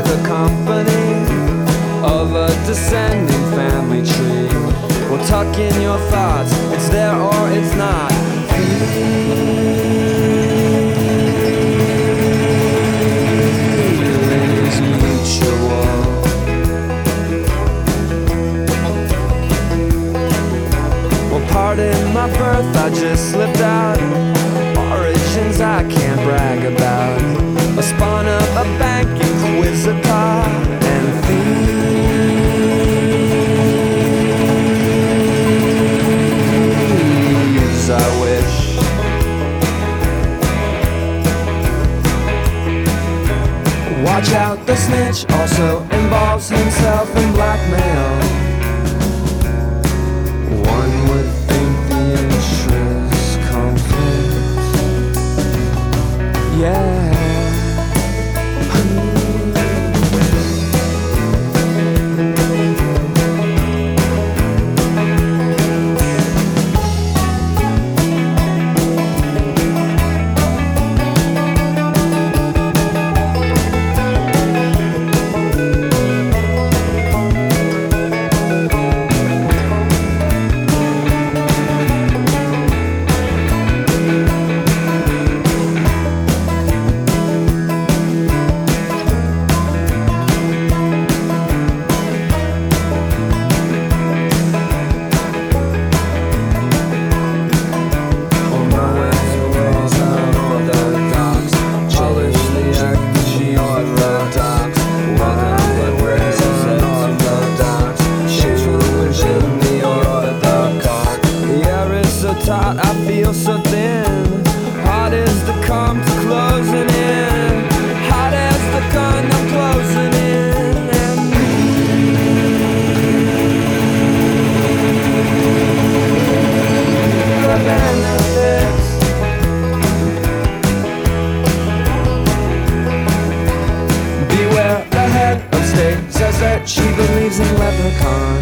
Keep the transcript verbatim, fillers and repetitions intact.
the company of a descending family tree. Well, tuck in your thoughts, it's there or it's not. Feelings mutual. Well, pardon my birth, I just slipped out. Origins I can't brag about. I spun up a bank in Quizzica and thieves, I wish. Watch out, the snitch also involves himself in blackmail. One would think the interest conflict. Yeah. I feel so thin. Hard as the come to closing in. Hard as the gun, I'm closing in. And the benefits. Beware, the head of state says that she believes in leprechauns.